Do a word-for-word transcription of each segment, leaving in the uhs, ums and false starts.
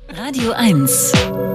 Radio eins.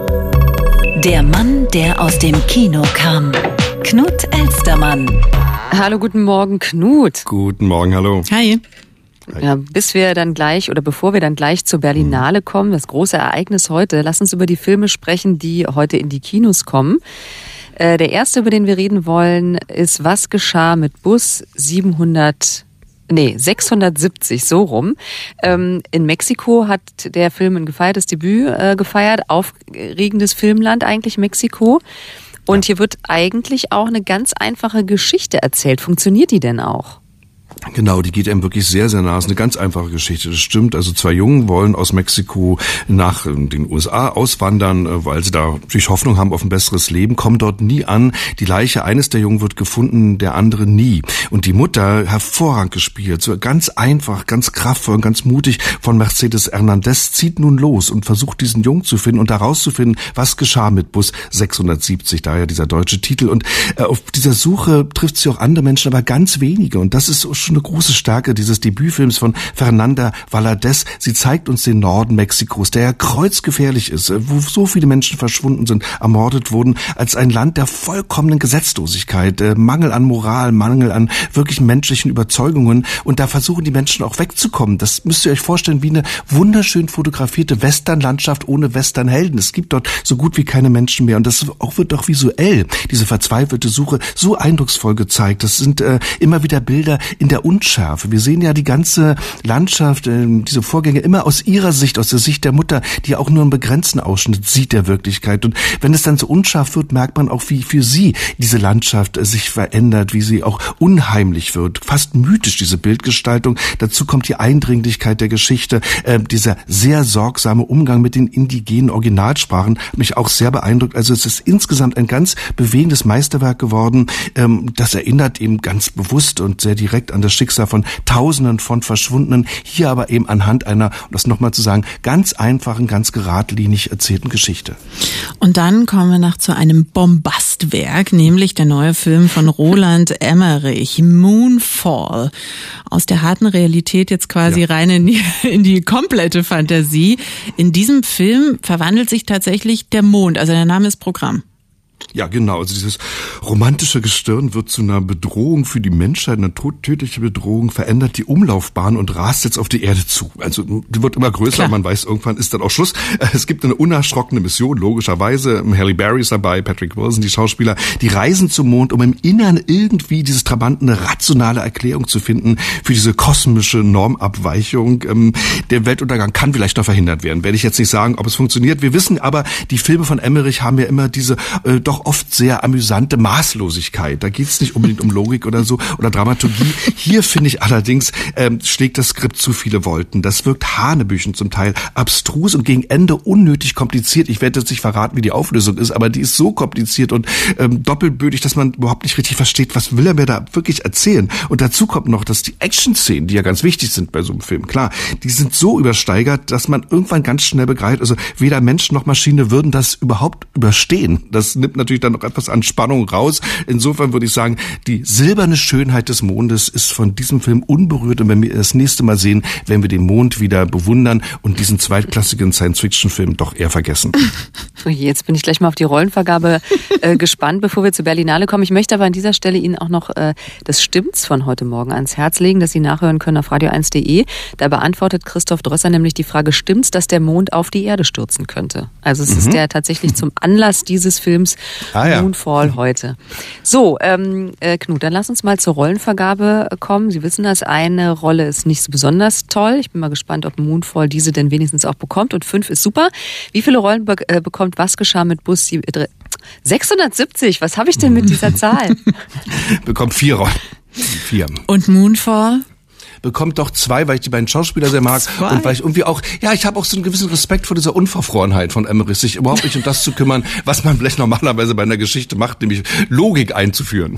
Der Mann, der aus dem Kino kam. Knut Elstermann. Hallo, guten Morgen, Knut. Guten Morgen, hallo. Hi. Ja, bis wir dann gleich oder bevor wir dann gleich zur Berlinale kommen, das große Ereignis heute, lass uns über die Filme sprechen, die heute in die Kinos kommen. Äh, der erste, über den wir reden wollen, ist Was geschah mit Bus siebenhundert, nee, sechshundertsiebzig, so rum. Ähm, in Mexiko hat der Film ein gefeiertes Debüt äh, gefeiert, aufregendes Filmland eigentlich Mexiko. Und hier wird eigentlich auch eine ganz einfache Geschichte erzählt. Funktioniert die denn auch? Genau, die geht einem wirklich sehr, sehr nah. Es ist eine ganz einfache Geschichte, das stimmt. Also zwei Jungen wollen aus Mexiko nach den U S A auswandern, weil sie da natürlich Hoffnung haben auf ein besseres Leben, kommen dort nie an. Die Leiche eines der Jungen wird gefunden, der andere nie. Und die Mutter, hervorragend gespielt, so ganz einfach, ganz kraftvoll und ganz mutig von Mercedes Hernandez, zieht nun los und versucht, diesen Jungen zu finden und herauszufinden, was geschah mit Bus sechshundertsiebzig, daher dieser deutsche Titel. Und äh, auf dieser Suche trifft sie auch andere Menschen, aber ganz wenige. Und das ist schon eine große Stärke dieses Debütfilms von Fernanda Valadez. Sie zeigt uns den Norden Mexikos, der ja kreuzgefährlich ist, wo so viele Menschen verschwunden sind, ermordet wurden, als ein Land der vollkommenen Gesetzlosigkeit, Mangel an Moral, Mangel an wirklichen menschlichen Überzeugungen. Und da versuchen die Menschen auch wegzukommen. Das müsst ihr euch vorstellen wie eine wunderschön fotografierte Westernlandschaft ohne Westernhelden. Es gibt dort so gut wie keine Menschen mehr. Und das auch wird auch visuell, diese verzweifelte Suche, so eindrucksvoll gezeigt. Das sind äh, immer wieder Bilder in der Unschärfe. Wir sehen ja die ganze Landschaft, äh, diese Vorgänge immer aus ihrer Sicht, aus der Sicht der Mutter, die ja auch nur einen begrenzten Ausschnitt sieht der Wirklichkeit. Und wenn es dann so unscharf wird, merkt man auch, wie für sie diese Landschaft äh, sich verändert, wie sie auch unheimlich wird, fast mythisch, diese Bildgestaltung. Dazu kommt die Eindringlichkeit der Geschichte, äh, dieser sehr sorgsame Umgang mit den indigenen Originalsprachen, hat mich auch sehr beeindruckt. Also es ist insgesamt ein ganz bewegendes Meisterwerk geworden. Ähm, das erinnert eben ganz bewusst und sehr direkt an das Schicksal von Tausenden von Verschwundenen, hier aber eben anhand einer, um das nochmal zu sagen, ganz einfachen, ganz geradlinig erzählten Geschichte. Und dann kommen wir noch zu einem Bombastwerk, nämlich der neue Film von Roland Emmerich, Moonfall. Aus der harten Realität jetzt quasi ja. rein in die, in die komplette Fantasie. In diesem Film verwandelt sich tatsächlich der Mond, also der Name ist Programm. Ja, genau. Also dieses romantische Gestirn wird zu einer Bedrohung für die Menschheit, eine tödliche Bedrohung, verändert die Umlaufbahn und rast jetzt auf die Erde zu. Also die wird immer größer, Klar. man weiß, irgendwann ist dann auch Schluss. Es gibt eine unerschrockene Mission, logischerweise. Halle Berry ist dabei, Patrick Wilson, die Schauspieler, die reisen zum Mond, um im Innern irgendwie dieses Trabanten eine rationale Erklärung zu finden für diese kosmische Normabweichung. Der Weltuntergang kann vielleicht noch verhindert werden. Werde ich jetzt nicht sagen, ob es funktioniert. Wir wissen aber, die Filme von Emmerich haben ja immer diese äh, doch oft sehr amüsante Maßlosigkeit. Da geht es nicht unbedingt um Logik oder so oder Dramaturgie. Hier finde ich allerdings, ähm, schlägt das Skript zu viele Wolken. Das wirkt hanebüchen zum Teil, abstrus und gegen Ende unnötig kompliziert. Ich werde jetzt nicht verraten, wie die Auflösung ist, aber die ist so kompliziert und ähm, doppelbödig, dass man überhaupt nicht richtig versteht, was will er mir da wirklich erzählen. Und dazu kommt noch, dass die Action-Szenen, die ja ganz wichtig sind bei so einem Film, klar, die sind so übersteigert, dass man irgendwann ganz schnell begreift, also weder Mensch noch Maschine würden das überhaupt überstehen. Das nimmt natürlich dann noch etwas an Spannung raus. Insofern würde ich sagen, die silberne Schönheit des Mondes ist von diesem Film unberührt. Und wenn wir das nächste Mal sehen, werden wir den Mond wieder bewundern und diesen zweitklassigen Science-Fiction-Film doch eher vergessen. Jetzt bin ich gleich mal auf die Rollenvergabe äh, gespannt, bevor wir zur Berlinale kommen. Ich möchte aber an dieser Stelle Ihnen auch noch äh, das Stimmt's von heute Morgen ans Herz legen, das Sie nachhören können auf radio eins punkt de. Da beantwortet Christoph Drösser nämlich die Frage, stimmt's, dass der Mond auf die Erde stürzen könnte? Also es mhm. ist ja tatsächlich zum Anlass dieses Films Ah, ja. Moonfall heute. So, ähm, äh, Knut, dann lass uns mal zur Rollenvergabe kommen. Sie wissen, dass eine Rolle ist nicht so besonders toll. Ich bin mal gespannt, ob Moonfall diese denn wenigstens auch bekommt. Und fünf ist super. Wie viele Rollen be- äh, bekommt Was geschah mit Bus sechshundertsiebzig? Was habe ich denn mit dieser Zahl? Bekommt vier Rollen. Vier. Und Moonfall? bekommt doch zwei, weil ich die beiden Schauspieler sehr mag zwei. Und weil ich irgendwie auch, ja, ich habe auch so einen gewissen Respekt vor dieser Unverfrorenheit von Emmerich, sich überhaupt nicht um das zu kümmern, was man vielleicht normalerweise bei einer Geschichte macht, nämlich Logik einzuführen.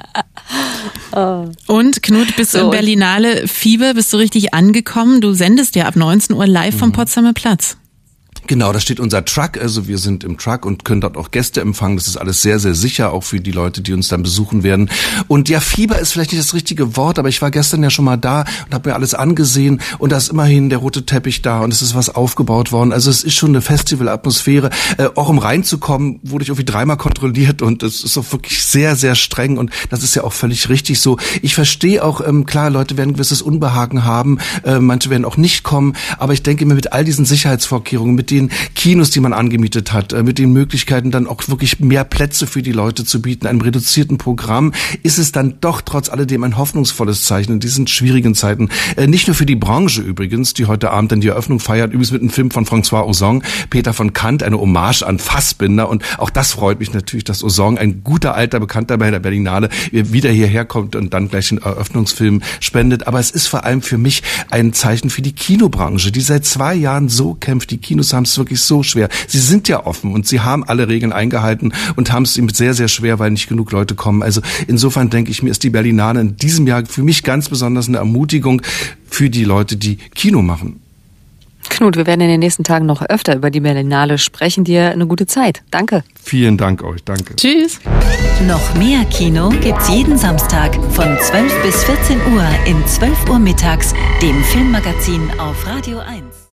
Oh. Und Knut, bist du so, in Berlinale Fieber, bist du richtig angekommen? Du sendest ja ab neunzehn Uhr live vom Potsdamer Platz. Genau, da steht unser Truck, also wir sind im Truck und können dort auch Gäste empfangen. Das ist alles sehr, sehr sicher, auch für die Leute, die uns dann besuchen werden. Und ja, Fieber ist vielleicht nicht das richtige Wort, aber ich war gestern ja schon mal da und habe mir alles angesehen und da ist immerhin der rote Teppich da und es ist was aufgebaut worden. Also es ist schon eine Festivalatmosphäre. Äh, auch um reinzukommen, wurde ich irgendwie dreimal kontrolliert und es ist auch wirklich sehr, sehr streng und das ist ja auch völlig richtig so. Ich verstehe auch, ähm, klar, Leute werden ein gewisses Unbehagen haben, äh, manche werden auch nicht kommen, aber ich denke mir mit all diesen Sicherheitsvorkehrungen, mit den Kinos, die man angemietet hat, mit den Möglichkeiten dann auch wirklich mehr Plätze für die Leute zu bieten, einem reduzierten Programm, ist es dann doch trotz alledem ein hoffnungsvolles Zeichen in diesen schwierigen Zeiten. Nicht nur für die Branche übrigens, die heute Abend dann die Eröffnung feiert, übrigens mit einem Film von François Ozon, Peter von Kant, eine Hommage an Fassbinder und auch das freut mich natürlich, dass Ozon, ein guter alter Bekannter bei der Berlinale, wieder hierher kommt und dann gleich den Eröffnungsfilm spendet. Aber es ist vor allem für mich ein Zeichen für die Kinobranche, die seit zwei Jahren so kämpft. Die Kinos haben es wirklich so schwer. Sie sind ja offen und sie haben alle Regeln eingehalten und haben es eben sehr, sehr schwer, weil nicht genug Leute kommen. Also insofern denke ich mir, ist die Berlinale in diesem Jahr für mich ganz besonders eine Ermutigung für die Leute, die Kino machen. Knut, wir werden in den nächsten Tagen noch öfter über die Berlinale sprechen. Dir eine gute Zeit. Danke. Vielen Dank euch. Danke. Tschüss. Noch mehr Kino gibt's jeden Samstag von zwölf bis vierzehn Uhr in zwölf Uhr mittags, dem Filmmagazin auf Radio eins.